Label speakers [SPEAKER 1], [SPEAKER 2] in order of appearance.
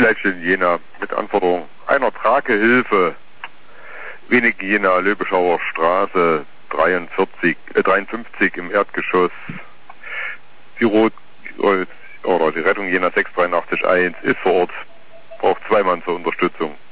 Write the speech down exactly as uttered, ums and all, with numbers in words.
[SPEAKER 1] vielleicht in Jena mit Anforderung einer Tragehilfe. Wenig Jena, Löbeschauer Straße dreiundvierzig, äh, dreiundfünfzig im Erdgeschoss. Die Rot, oder die Rettung Jena sechs drei acht eins ist vor Ort. Braucht zwei Mann zur Unterstützung.